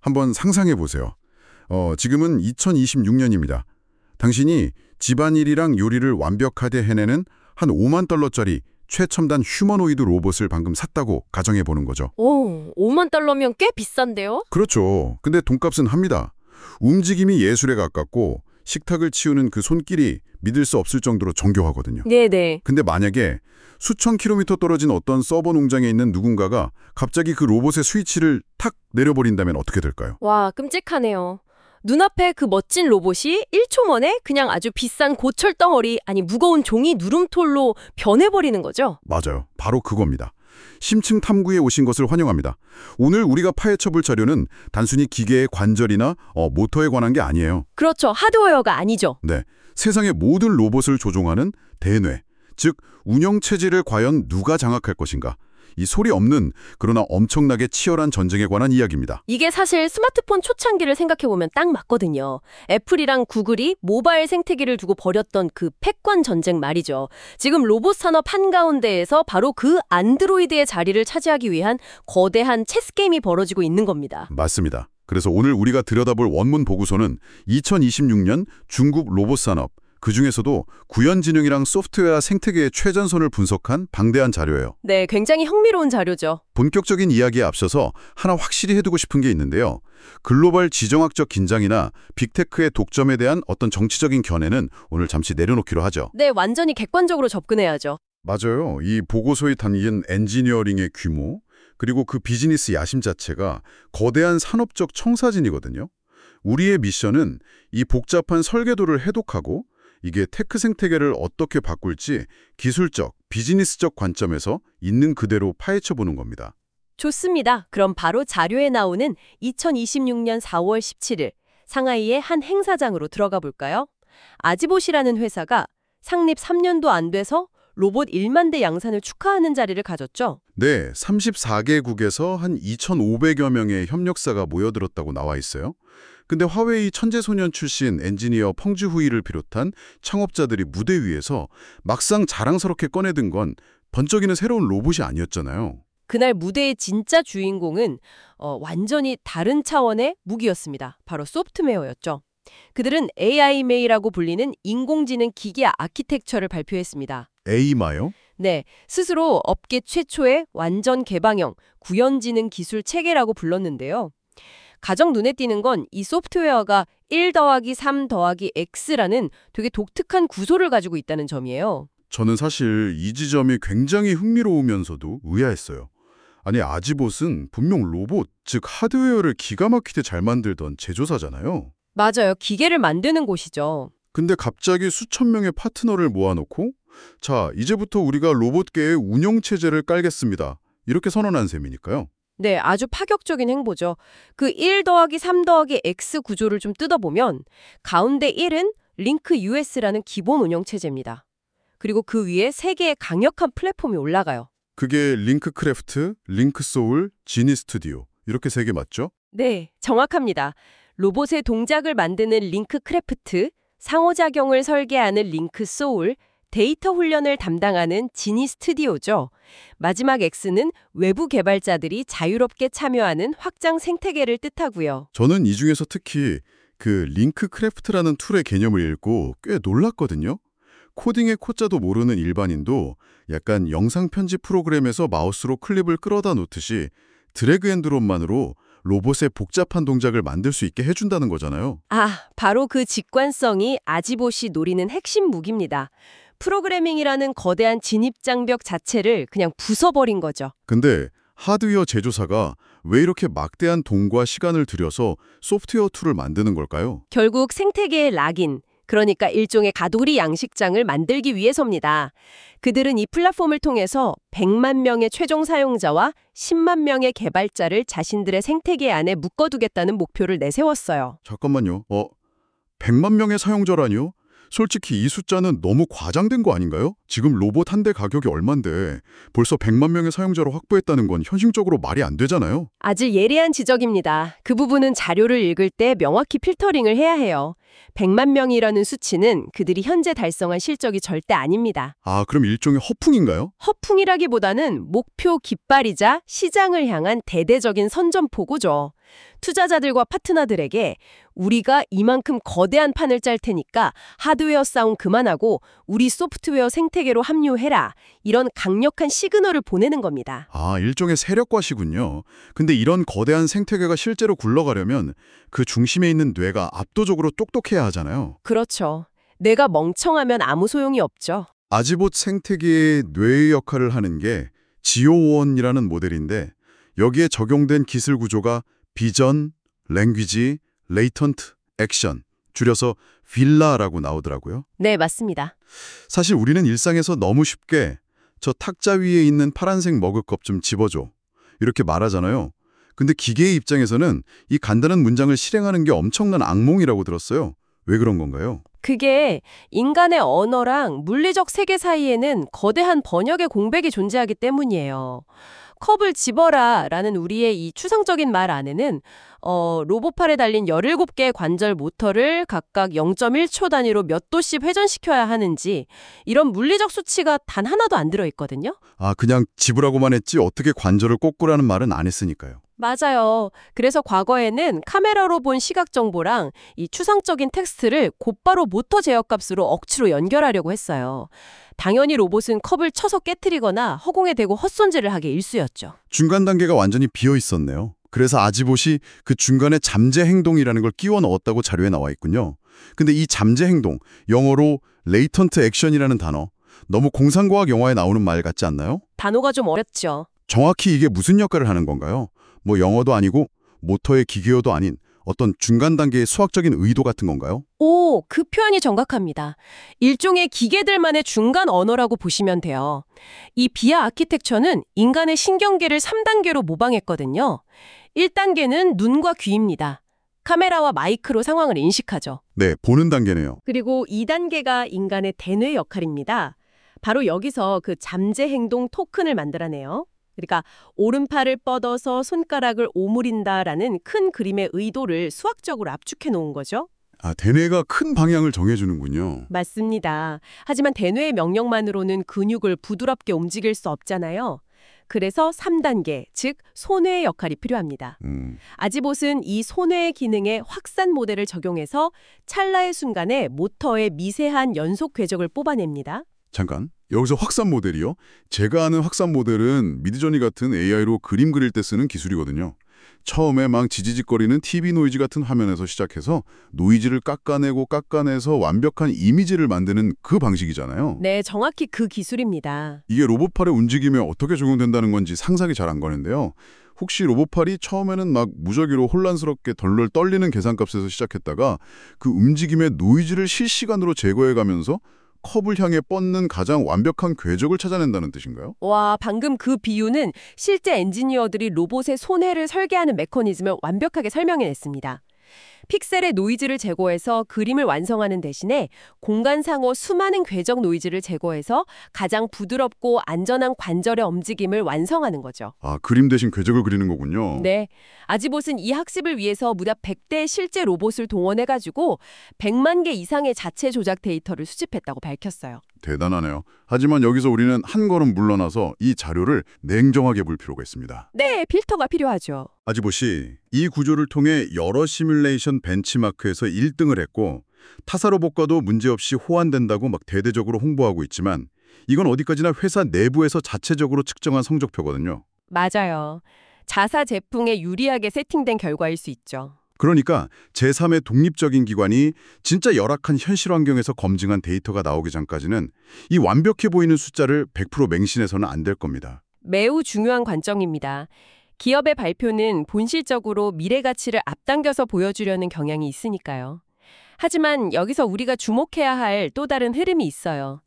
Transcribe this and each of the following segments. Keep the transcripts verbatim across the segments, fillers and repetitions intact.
한번 상상해 보세요. 어, 지금은 이천이십육 년입니다. 당신이 집안일이랑 요리를 완벽하게 해내는 한 오만 달러짜리 최첨단 휴머노이드 로봇을 방금 샀다고 가정해 보는 거죠. 오, 오만 달러면 꽤 비싼데요? 그렇죠. 근데 돈값은 합니다. 움직임이 예술에 가깝고 식탁을 치우는 그 손길이 믿을 수 없을 정도로 정교하거든요. 네네. 근데 만약에 수천 킬로미터 떨어진 어떤 서버 농장에 있는 누군가가 갑자기 그 로봇의 스위치를 탁 내려버린다면 어떻게 될까요? 와, 끔찍하네요. 눈앞에 그 멋진 로봇이 일 초 만에 그냥 아주 비싼 고철 덩어리, 아니 무거운 종이 누름톨로 변해버리는 거죠? 맞아요. 바로 그겁니다. 심층 탐구에 오신 것을 환영합니다. 오늘 우리가 파헤쳐볼 자료는 단순히 기계의 관절이나 어, 모터에 관한 게 아니에요. 그렇죠. 하드웨어가 아니죠. 네, 세상의 모든 로봇을 조종하는 대뇌, 즉 운영체제를 과연 누가 장악할 것인가. 이 소리 없는 그러나 엄청나게 치열한 전쟁에 관한 이야기입니다. 이게 사실 스마트폰 초창기를 생각해보면 딱 맞거든요. 애플이랑 구글이 모바일 생태계를 두고 벌였던 그 패권 전쟁 말이죠. 지금 로봇 산업 한가운데에서 바로 그 안드로이드의 자리를 차지하기 위한 거대한 체스 게임이 벌어지고 있는 겁니다. 맞습니다. 그래서 오늘 우리가 들여다볼 원문 보고서는 이천이십육 년 중국 로봇 산업, 그중에서도 구현진흥이랑 소프트웨어 생태계의 최전선을 분석한 방대한 자료예요. 네, 굉장히 흥미로운 자료죠. 본격적인 이야기에 앞서서 하나 확실히 해두고 싶은 게 있는데요. 글로벌 지정학적 긴장이나 빅테크의 독점에 대한 어떤 정치적인 견해는 오늘 잠시 내려놓기로 하죠. 네, 완전히 객관적으로 접근해야죠. 맞아요. 이 보고서에 담긴 엔지니어링의 규모, 그리고 그 비즈니스 야심 자체가 거대한 산업적 청사진이거든요. 우리의 미션은 이 복잡한 설계도를 해독하고 이게 테크 생태계를 어떻게 바꿀지 기술적, 비즈니스적 관점에서 있는 그대로 파헤쳐보는 겁니다. 좋습니다. 그럼 바로 자료에 나오는 이천이십육 년 사월 십칠일 상하이의 한 행사장으로 들어가 볼까요? 아지봇이라는 회사가 창립 삼 년도 안 돼서 로봇 일만 대 양산을 축하하는 자리를 가졌죠. 네, 삼십사 개국에서 한 이천오백여 명의 협력사가 모여들었다고 나와 있어요. 근데 화웨이 천재소년 출신 엔지니어 펑주후이를 비롯한 창업자들이 무대 위에서 막상 자랑스럽게 꺼내든 건 번쩍이는 새로운 로봇이 아니었잖아요. 그날 무대의 진짜 주인공은 어, 완전히 다른 차원의 무기였습니다. 바로 소프트웨어였죠. 그들은 에이아이메이라고 불리는 인공지능 기기 아키텍처를 발표했습니다. 에이마요? 네, 스스로 업계 최초의 완전 개방형 구현지능 기술 체계라고 불렀는데요. 가장 눈에 띄는 건 이 소프트웨어가 일 더하기 삼 더하기 X라는 되게 독특한 구조를 가지고 있다는 점이에요. 저는 사실 이 지점이 굉장히 흥미로우면서도 의아했어요. 아니, 아지봇은 분명 로봇, 즉 하드웨어를 기가 막히게 잘 만들던 제조사잖아요. 맞아요. 기계를 만드는 곳이죠. 근데 갑자기 수천 명의 파트너를 모아놓고 자, 이제부터 우리가 로봇계의 운영체제를 깔겠습니다. 이렇게 선언한 셈이니까요. 네, 아주 파격적인 행보죠. 그 일 더하기 삼 더하기 X 구조를 좀 뜯어보면 가운데 일은 링크 유에스라는 기본 운영체제입니다. 그리고 그 위에 세 개의 강력한 플랫폼이 올라가요. 그게 링크크래프트, 링크소울, 지니스튜디오 이렇게 세 개 맞죠? 네, 정확합니다. 로봇의 동작을 만드는 링크크래프트, 상호작용을 설계하는 링크소울, 데이터 훈련을 담당하는 지니스튜디오죠. 마지막 X는 외부 개발자들이 자유롭게 참여하는 확장 생태계를 뜻하고요. 저는 이 중에서 특히 그 링크크래프트라는 툴의 개념을 읽고 꽤 놀랐거든요. 코딩의 코자도 모르는 일반인도 약간 영상 편집 프로그램에서 마우스로 클립을 끌어다 놓듯이 드래그 앤 드롭만으로 로봇의 복잡한 동작을 만들 수 있게 해준다는 거잖아요. 아, 바로 그 직관성이 아지봇이 노리는 핵심 무기입니다. 프로그래밍이라는 거대한 진입장벽 자체를 그냥 부숴버린 거죠. 근데 하드웨어 제조사가 왜 이렇게 막대한 돈과 시간을 들여서 소프트웨어 툴을 만드는 걸까요? 결국 생태계의 락인, 그러니까 일종의 가돌이 양식장을 만들기 위해서입니다. 그들은 이 플랫폼을 통해서 백만 명의 최종 사용자와 십만 명의 개발자를 자신들의 생태계 안에 묶어두겠다는 목표를 내세웠어요. 잠깐만요. 어, 백만 명의 사용자라니요? 솔직히 이 숫자는 너무 과장된 거 아닌가요? 지금 로봇 한 대 가격이 얼만데 벌써 백만 명의 사용자로 확보했다는 건 현실적으로 말이 안 되잖아요. 아주 예리한 지적입니다. 그 부분은 자료를 읽을 때 명확히 필터링을 해야 해요. 백만 명이라는 수치는 그들이 현재 달성한 실적이 절대 아닙니다. 아, 그럼 일종의 허풍인가요? 허풍이라기보다는 목표 깃발이자 시장을 향한 대대적인 선전포고죠. 투자자들과 파트너들에게 우리가 이만큼 거대한 판을 짤 테니까 하드웨어 싸움 그만하고 우리 소프트웨어 생태계로 합류해라. 이런 강력한 시그널을 보내는 겁니다. 아, 일종의 세력과시군요. 근데 이런 거대한 생태계가 실제로 굴러가려면 그 중심에 있는 뇌가 압도적으로 똑똑해야 하잖아요. 그렇죠. 내가 멍청하면 아무 소용이 없죠. 아지봇 생태계의 뇌의 역할을 하는 게 지오원이라는 모델인데 여기에 적용된 기술 구조가 비전, 랭귀지, 레이턴트, 액션, 줄여서 빌라라고 나오더라고요. 네, 맞습니다. 사실 우리는 일상에서 너무 쉽게 저 탁자 위에 있는 파란색 머그컵 좀 집어줘 이렇게 말하잖아요. 근데 기계의 입장에서는 이 간단한 문장을 실행하는 게 엄청난 악몽이라고 들었어요. 왜 그런 건가요? 그게 인간의 언어랑 물리적 세계 사이에는 거대한 번역의 공백이 존재하기 때문이에요. 컵을 집어라 라는 우리의 이 추상적인 말 안에는 어, 로봇팔에 달린 열일곱 개의 관절 모터를 각각 영 점 일 초 단위로 몇 도씩 회전시켜야 하는지 이런 물리적 수치가 단 하나도 안 들어있거든요. 아, 그냥 집으라고만 했지 어떻게 관절을 꺾으라는 말은 안 했으니까요. 맞아요. 그래서 과거에는 카메라로 본 시각 정보랑 이 추상적인 텍스트를 곧바로 모터 제어값으로 억지로 연결하려고 했어요. 당연히 로봇은 컵을 쳐서 깨트리거나 허공에 대고 헛손질을 하기 일쑤였죠. 중간 단계가 완전히 비어 있었네요. 그래서 아지봇이 그 중간에 잠재 행동이라는 걸 끼워 넣었다고 자료에 나와 있군요. 근데 이 잠재 행동, 영어로 레이턴트 액션이라는 단어, 너무 공상과학 영화에 나오는 말 같지 않나요? 단어가 좀 어렵죠. 정확히 이게 무슨 역할을 하는 건가요? 뭐 영어도 아니고 모터의 기계어도 아닌 어떤 중간 단계의 수학적인 의도 같은 건가요? 오, 그 표현이 정확합니다. 일종의 기계들만의 중간 언어라고 보시면 돼요. 이 비아 아키텍처는 인간의 신경계를 삼 단계로 모방했거든요. 일 단계는 눈과 귀입니다. 카메라와 마이크로 상황을 인식하죠. 네, 보는 단계네요. 그리고 이 단계가 인간의 대뇌 역할입니다. 바로 여기서 그 잠재 행동 토큰을 만들어내요. 그러니까 오른팔을 뻗어서 손가락을 오므린다라는 큰 그림의 의도를 수학적으로 압축해 놓은 거죠. 아, 대뇌가 큰 방향을 정해주는군요. 맞습니다. 하지만 대뇌의 명령만으로는 근육을 부드럽게 움직일 수 없잖아요. 그래서 삼 단계, 즉 손뇌의 역할이 필요합니다. 음. 아지봇은 이 손뇌의 기능에 확산 모델을 적용해서 찰나의 순간에 모터의 미세한 연속 궤적을 뽑아냅니다. 잠깐, 여기서 확산 모델이요? 제가 아는 확산 모델은 미드저니 같은 에이아이로 그림 그릴 때 쓰는 기술이거든요. 처음에 막 지지직거리는 티비 노이즈 같은 화면에서 시작해서 노이즈를 깎아내고 깎아내서 완벽한 이미지를 만드는 그 방식이잖아요. 네, 정확히 그 기술입니다. 이게 로봇팔의 움직임에 어떻게 적용된다는 건지 상상이 잘 안 가는데요. 혹시 로봇팔이 처음에는 막 무작위로 혼란스럽게 덜덜 떨리는 계산값에서 시작했다가 그 움직임의 노이즈를 실시간으로 제거해가면서 컵을 향해 뻗는 가장 완벽한 궤적을 찾아낸다는 뜻인가요? 와, 방금 그 비유는 실제 엔지니어들이 로봇의 손해를 설계하는 메커니즘을 완벽하게 설명해냈습니다. 픽셀의 노이즈를 제거해서 그림을 완성하는 대신에 공간상호 수많은 궤적 노이즈를 제거해서 가장 부드럽고 안전한 관절의 움직임을 완성하는 거죠. 아, 그림 대신 궤적을 그리는 거군요. 네. 아지봇은 이 학습을 위해서 무려 백 대의 실제 로봇을 동원해가지고 백만 개 이상의 자체 조작 데이터를 수집했다고 밝혔어요. 대단하네요. 하지만 여기서 우리는 한 걸음 물러나서 이 자료를 냉정하게 볼 필요가 있습니다. 네, 필터가 필요하죠. 아지봇이 이 구조를 통해 여러 시뮬레이션 벤치마크에서 일 등을 했고 타사 로봇과도 문제없이 호환된다고 막 대대적으로 홍보하고 있지만 이건 어디까지나 회사 내부에서 자체적으로 측정한 성적표거든요. 맞아요. 자사 제품에 유리하게 세팅된 결과일 수 있죠. 그러니까 제삼의 독립적인 기관이 진짜 열악한 현실 환경에서 검증한 데이터가 나오기 전까지는 이 완벽해 보이는 숫자를 백 퍼센트 맹신해서는 안 될 겁니다. 매우 중요한 관점입니다. 기업의 발표는 본질적으로 미래 가치를 앞당겨서 보여주려는 경향이 있으니까요. 하지만 여기서 우리가 주목해야 할 또 다른 흐름이 있어요.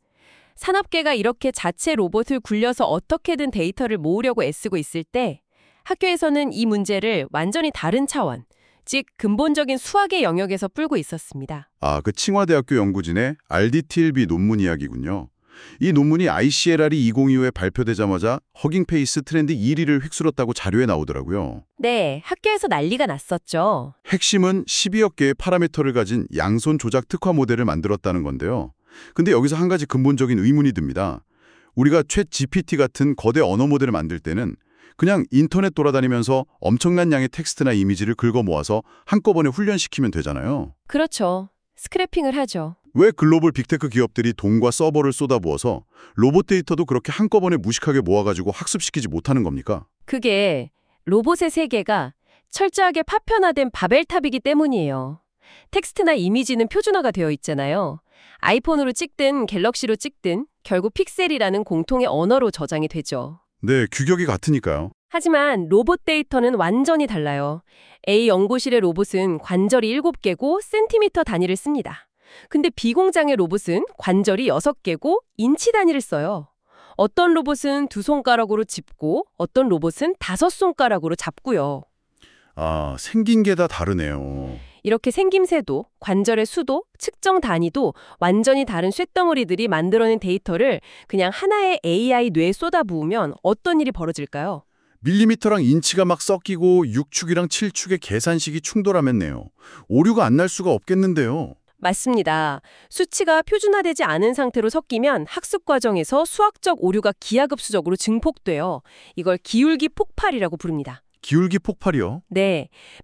산업계가 이렇게 자체 로봇을 굴려서 어떻게든 데이터를 모으려고 애쓰고 있을 때 학교에서는 이 문제를 완전히 다른 차원, 즉 근본적인 수학의 영역에서 풀고 있었습니다. 아, 그 칭화대학교 연구진의 알디티엘비 논문 이야기군요. 이 논문이 아이씨엘알이 이천이십오에 발표되자마자 허깅페이스 트렌드 일 위를 휩쓸었다고 자료에 나오더라고요. 네, 학교에서 난리가 났었죠. 핵심은 십이억 개의 파라미터를 가진 양손 조작 특화 모델을 만들었다는 건데요. 근데 여기서 한 가지 근본적인 의문이 듭니다. 우리가 챗 지피티 같은 거대 언어 모델을 만들 때는 그냥 인터넷 돌아다니면서 엄청난 양의 텍스트나 이미지를 긁어 모아서 한꺼번에 훈련시키면 되잖아요. 그렇죠. 스크래핑을 하죠. 왜 글로벌 빅테크 기업들이 돈과 서버를 쏟아부어서 로봇 데이터도 그렇게 한꺼번에 무식하게 모아가지고 학습시키지 못하는 겁니까? 그게 로봇의 세계가 철저하게 파편화된 바벨탑이기 때문이에요. 텍스트나 이미지는 표준화가 되어 있잖아요. 아이폰으로 찍든 갤럭시로 찍든 결국 픽셀이라는 공통의 언어로 저장이 되죠. 네, 규격이 같으니까요. 하지만 로봇 데이터는 완전히 달라요. A 연구실의 로봇은 관절이 일곱 개고 센티미터 단위를 씁니다. 근데 B 공장의 로봇은 관절이 여섯 개고 인치 단위를 써요. 어떤 로봇은 두 손가락으로 짚고 어떤 로봇은 다섯 손가락으로 잡고요. 아, 생긴 게 다 다르네요. 이렇게 생김새도, 관절의 수도, 측정 단위도 완전히 다른 쇳덩어리들이 만들어낸 데이터를 그냥 하나의 에이아이 뇌에 쏟아부으면 어떤 일이 벌어질까요? 밀리미터랑 인치가 막 섞이고 육축이랑 칠축의 계산식이 충돌하면네요. 오류가 안 날 수가 없겠는데요. 맞습니다. 수치가 표준화되지 않은 상태로 섞이면 학습 과정에서 수학적 오류가 기하급수적으로 증폭돼요. 이걸 기울기 폭발이라고 부릅니다. 기울기 폭발이요? 네,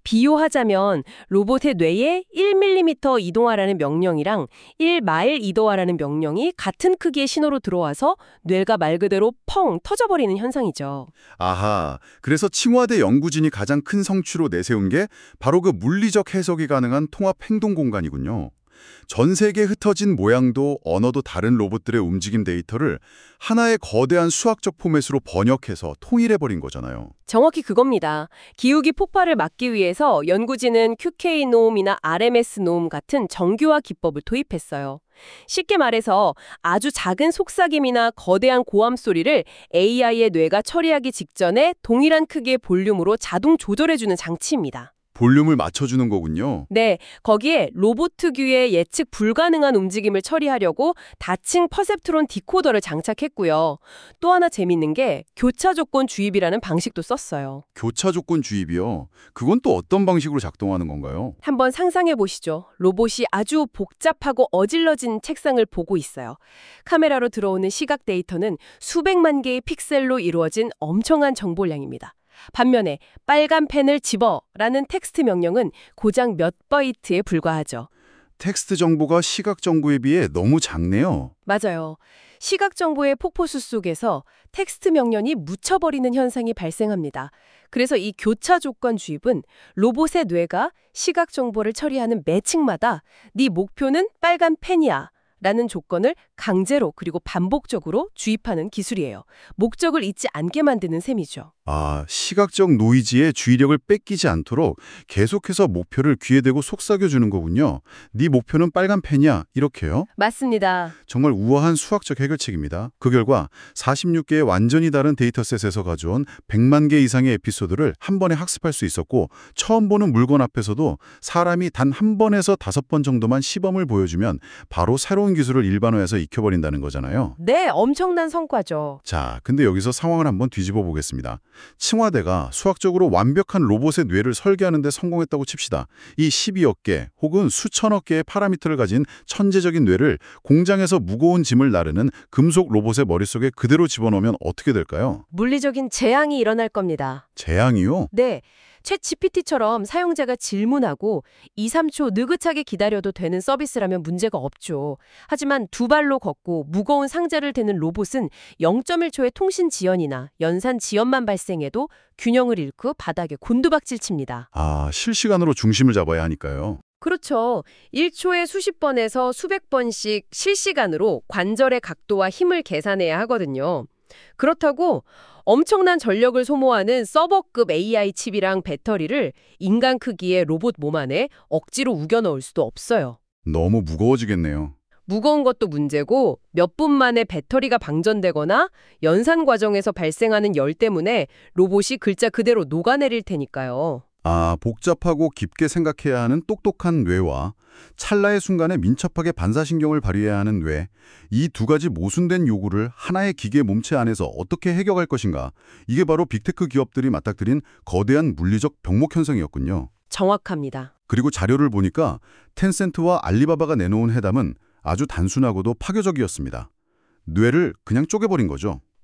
비유하자면 로봇의 뇌에 일 밀리미터 이동하라는 명령이랑 일 마일 이동하라는 명령이 같은 크기의 신호로 들어와서 뇌가 말 그대로 펑 터져버리는 현상이죠. 아하, 그래서 칭화대 연구진이 가장 큰 성취로 내세운 게 바로 그 물리적 해석이 가능한 통합 행동 공간이군요. 전 세계에 흩어진 모양도 언어도 다른 로봇들의 움직임 데이터를 하나의 거대한 수학적 포맷으로 번역해서 통일해버린 거잖아요. 정확히 그겁니다. 기울기 폭발을 막기 위해서 연구진은 큐케이 노음이나 알엠에스 노음 같은 정교화 기법을 도입했어요. 쉽게 말해서 아주 작은 속삭임이나 거대한 고함 소리를 에이아이의 뇌가 처리하기 직전에 동일한 크기의 볼륨으로 자동 조절해주는 장치입니다. 볼륨을 맞춰주는 거군요. 네, 거기에 로봇 특유의 예측 불가능한 움직임을 처리하려고 다층 퍼셉트론 디코더를 장착했고요. 또 하나 재밌는 게 교차 조건 주입이라는 방식도 썼어요. 교차 조건 주입이요. 그건 또 어떤 방식으로 작동하는 건가요? 한번 상상해 보시죠. 로봇이 아주 복잡하고 어질러진 책상을 보고 있어요. 카메라로 들어오는 시각 데이터는 수백만 개의 픽셀로 이루어진 엄청난 정보량입니다. 반면에 빨간 펜을 집어라는 텍스트 명령은 고작 몇 바이트에 불과하죠. 텍스트 정보가 시각 정보에 비해 너무 작네요. 맞아요. 시각 정보의 폭포수 속에서 텍스트 명령이 묻혀버리는 현상이 발생합니다. 그래서 이 교차 조건 주입은 로봇의 뇌가 시각 정보를 처리하는 매층마다 네 목표는 빨간 펜이야 라는 조건을 강제로 그리고 반복적으로 주입하는 기술이에요. 목적을 잊지 않게 만드는 셈이죠. 아, 시각적 노이즈에 주의력을 뺏기지 않도록 계속해서 목표를 귀에 대고 속삭여주는 거군요. 네 목표는 빨간 펜이야, 이렇게요? 맞습니다. 정말 우아한 수학적 해결책입니다. 그 결과 사십육 개의 완전히 다른 데이터셋에서 가져온 백만 개 이상의 에피소드를 한 번에 학습할 수 있었고 처음 보는 물건 앞에서도 사람이 단 한 번에서 다섯 번 정도만 시범을 보여주면 바로 새로운 기술을 일반화해서 익혀버린다는 거잖아요. 네, 엄청난 성과죠. 자, 근데 여기서 상황을 한번 뒤집어 보겠습니다. 칭화대가 수학적으로 완벽한 로봇의 뇌를 설계하는 데 성공했다고 칩시다. 이 십이억 개 혹은 수천억 개의 파라미터를 가진 천재적인 뇌를 공장에서 무거운 짐을 나르는 금속 로봇의 머릿속에 그대로 집어넣으면 어떻게 될까요? 물리적인 재앙이 일어날 겁니다. 재앙이요? 네, 챗 지피티처럼 사용자가 질문하고 이, 삼 초 느긋하게 기다려도 되는 서비스라면 문제가 없죠. 하지만 두 발로 걷고 무거운 상자를 대는 로봇은 영 점 일 초의 통신 지연이나 연산 지연만 발생해도 균형을 잃고 바닥에 곤두박질 칩니다. 아, 실시간으로 중심을 잡아야 하니까요. 그렇죠. 일 초에 수십 번에서 수백 번씩 실시간으로 관절의 각도와 힘을 계산해야 하거든요. 그렇다고 엄청난 전력을 소모하는 서버급 에이아이 칩이랑 배터리를 인간 크기의 로봇 몸 안에 억지로 우겨 넣을 수도 없어요. 너무 무거워지겠네요. 무거운 것도 문제고 몇 분 만에 배터리가 방전되거나 연산 과정에서 발생하는 열 때문에 로봇이 글자 그대로 녹아내릴 테니까요. 아, 복잡하고 깊게 생각해야 하는 똑똑한 뇌와 찰나의 순간에 민첩하게 반사신경을 발휘해야 하는 뇌, 이 두 가지 모순된 요구를 하나의 기계 몸체 안에서 어떻게 해결할 것인가, 이게 바로 빅테크 기업들이 맞닥뜨린 거대한 물리적 병목 현상이었군요. 정확합니다. 그리고 자료를 보니까 텐센트와 알리바바가 내놓은 해답은 아주 단순하고도 파괴적이었습니다. 뇌를 그냥 쪼개버린 거죠.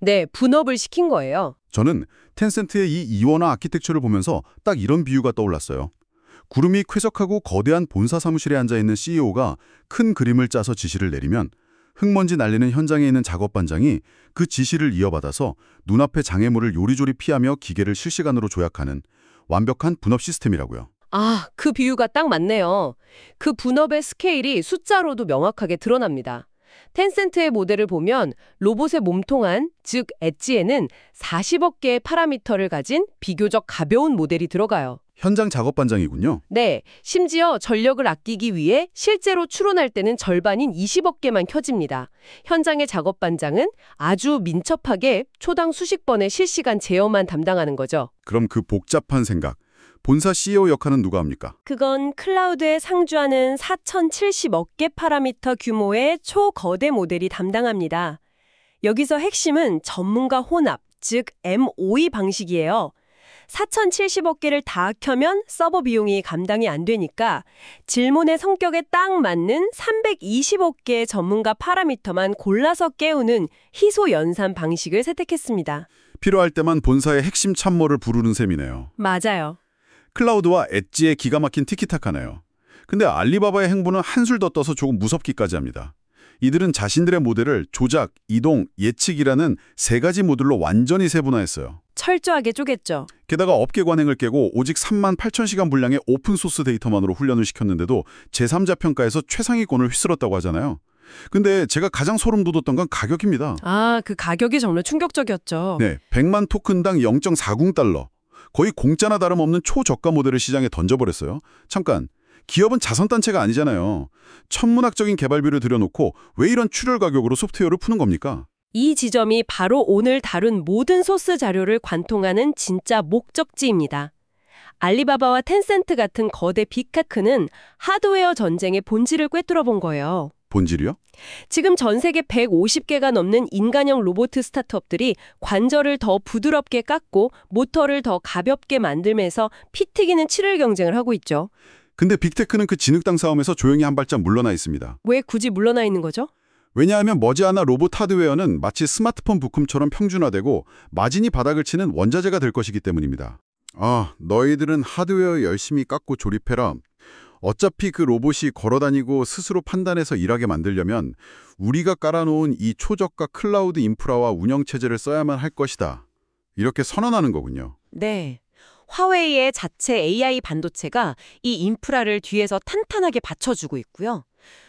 네, 분업을 시킨 거예요. 저는 텐센트의 이 이원화 아키텍처를 보면서 딱 이런 비유가 떠올랐어요. 구름이 쾌적하고 거대한 본사 사무실에 앉아있는 씨이오가 큰 그림을 짜서 지시를 내리면 흙먼지 날리는 현장에 있는 작업반장이 그 지시를 이어받아서 눈앞의 장애물을 요리조리 피하며 기계를 실시간으로 조약하는 완벽한 분업 시스템이라고요. 아, 그 비유가 딱 맞네요. 그 분업의 스케일이 숫자로도 명확하게 드러납니다. 텐센트의 모델을 보면 로봇의 몸통 안, 즉 엣지에는 사십억 개의 파라미터를 가진 비교적 가벼운 모델이 들어가요. 현장 작업반장이군요. 네, 심지어 전력을 아끼기 위해 실제로 추론할 때는 절반인 이십억 개만 켜집니다. 현장의 작업반장은 아주 민첩하게 초당 수십 번의 실시간 제어만 담당하는 거죠. 그럼 그 복잡한 생각, 본사 씨이오 역할은 누가 합니까? 그건 클라우드에 상주하는 사천칠십억 개 파라미터 규모의 초거대 모델이 담당합니다. 여기서 핵심은 전문가 혼합, 즉 엠오이 방식이에요. 사천칠십억 개를 다 켜면 서버 비용이 감당이 안 되니까 질문의 성격에 딱 맞는 삼백이십억 개의 전문가 파라미터만 골라서 깨우는 희소 연산 방식을 선택했습니다. 필요할 때만 본사의 핵심 참모를 부르는 셈이네요. 맞아요. 클라우드와 엣지의 기가 막힌 티키타카네요. 근데 알리바바의 행보는 한술 더 떠서 조금 무섭기까지 합니다. 이들은 자신들의 모델을 조작, 이동, 예측이라는 세 가지 모듈로 완전히 세분화했어요. 철저하게 쪼갰죠. 게다가 업계 관행을 깨고 오직 삼만 팔천 시간 분량의 오픈소스 데이터만으로 훈련을 시켰는데도 제삼자 평가에서 최상위권을 휩쓸었다고 하잖아요. 근데 제가 가장 소름 돋았던 건 가격입니다. 아, 그 가격이 정말 충격적이었죠. 네, 백만 토큰당 영 점 사공 달러. 거의 공짜나 다름없는 초저가 모델을 시장에 던져버렸어요. 잠깐, 기업은 자선단체가 아니잖아요. 천문학적인 개발비를 들여놓고 왜 이런 출혈 가격으로 소프트웨어를 푸는 겁니까? 이 지점이 바로 오늘 다룬 모든 소스 자료를 관통하는 진짜 목적지입니다. 알리바바와 텐센트 같은 거대 빅테크는 하드웨어 전쟁의 본질을 꿰뚫어 본 거예요. 본질이요? 지금 전 세계 백오십 개가 넘는 인간형 로봇 스타트업들이 관절을 더 부드럽게 깎고 모터를 더 가볍게 만들면서 피 튀기는 칠일 경쟁을 하고 있죠. 근데 빅테크는 그 진흙탕 싸움에서 조용히 한 발짝 물러나 있습니다. 왜 굳이 물러나 있는 거죠? 왜냐하면 머지않아 로봇 하드웨어는 마치 스마트폰 부품처럼 평준화되고 마진이 바닥을 치는 원자재가 될 것이기 때문입니다. 아, 너희들은 하드웨어 열심히 깎고 조립해라. 어차피 그 로봇이 걸어다니고 스스로 판단해서 일하게 만들려면 우리가 깔아놓은 이 초저가 클라우드 인프라와 운영체제를 써야만 할 것이다. 이렇게 선언하는 거군요. 네. 화웨이의 자체 에이아이 반도체가 이 인프라를 뒤에서 탄탄하게 받쳐주고 있고요.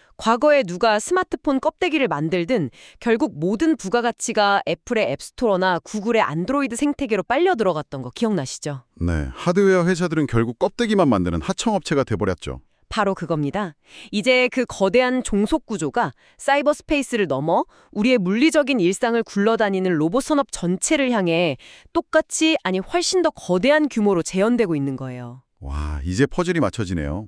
과거에 누가 스마트폰 껍데기를 만들든 결국 모든 부가가치가 애플의 앱스토어나 구글의 안드로이드 생태계로 빨려 들어갔던 거 기억나시죠? 네, 하드웨어 회사들은 결국 껍데기만 만드는 하청업체가 돼버렸죠. 바로 그겁니다. 이제 그 거대한 종속 구조가 사이버 스페이스를 넘어 우리의 물리적인 일상을 굴러다니는 로봇 산업 전체를 향해 똑같이 아니 훨씬 더 거대한 규모로 재현되고 있는 거예요. 와, 이제 퍼즐이 맞춰지네요.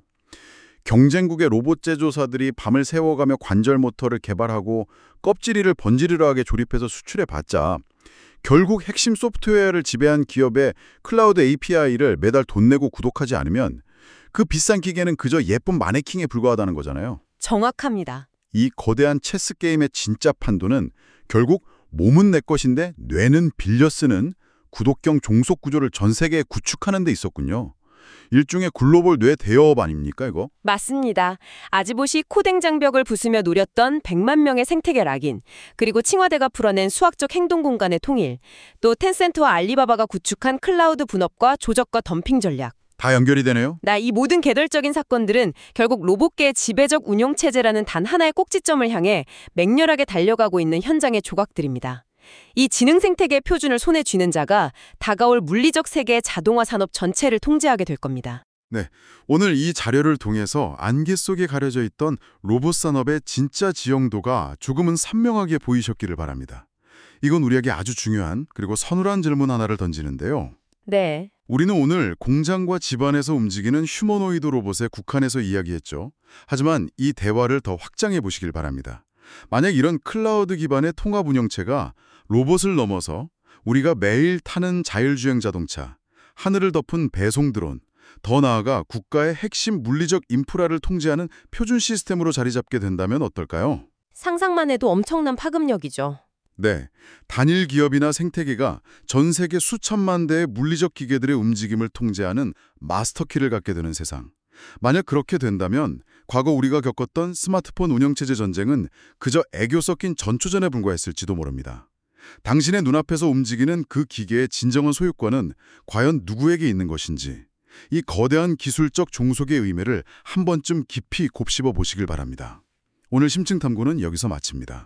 경쟁국의 로봇 제조사들이 밤을 새워가며 관절 모터를 개발하고 껍질이를 번지르르하게 조립해서 수출해봤자 결국 핵심 소프트웨어를 지배한 기업의 클라우드 에이피아이를 매달 돈 내고 구독하지 않으면 그 비싼 기계는 그저 예쁜 마네킹에 불과하다는 거잖아요. 정확합니다. 이 거대한 체스 게임의 진짜 판도는 결국 몸은 내 것인데 뇌는 빌려 쓰는 구독형 종속 구조를 전 세계에 구축하는 데 있었군요. 일종의 글로벌 뇌 대여업 아닙니까 이거? 맞습니다. 아지봇이 코댕 장벽을 부수며 노렸던 백만 명의 생태계 락인, 그리고 칭화대가 풀어낸 수학적 행동 공간의 통일, 또 텐센트와 알리바바가 구축한 클라우드 분업과 조작과 덤핑 전략. 다 연결이 되네요. 나 이 모든 개별적인 사건들은 결국 로봇계의 지배적 운영체제라는 단 하나의 꼭지점을 향해 맹렬하게 달려가고 있는 현장의 조각들입니다. 이 지능 생태계의 표준을 손에 쥐는 자가 다가올 물리적 세계의 자동화 산업 전체를 통제하게 될 겁니다. 네, 오늘 이 자료를 통해서 안개 속에 가려져 있던 로봇 산업의 진짜 지형도가 조금은 선명하게 보이셨기를 바랍니다. 이건 우리에게 아주 중요한 그리고 서늘한 질문 하나를 던지는데요. 네. 우리는 오늘 공장과 집안에서 움직이는 휴머노이드 로봇에 국한해서 이야기했죠. 하지만 이 대화를 더 확장해 보시길 바랍니다. 만약 이런 클라우드 기반의 통합 운영체가 로봇을 넘어서 우리가 매일 타는 자율주행 자동차, 하늘을 덮은 배송 드론, 더 나아가 국가의 핵심 물리적 인프라를 통제하는 표준 시스템으로 자리 잡게 된다면 어떨까요? 상상만 해도 엄청난 파급력이죠. 네, 단일 기업이나 생태계가 전 세계 수천만 대의 물리적 기계들의 움직임을 통제하는 마스터키를 갖게 되는 세상. 만약 그렇게 된다면 과거 우리가 겪었던 스마트폰 운영체제 전쟁은 그저 애교 섞인 전초전에 불과했을지도 모릅니다. 당신의 눈앞에서 움직이는 그 기계의 진정한 소유권은 과연 누구에게 있는 것인지, 이 거대한 기술적 종속의 의미를 한 번쯤 깊이 곱씹어 보시길 바랍니다. 오늘 심층 탐구는 여기서 마칩니다.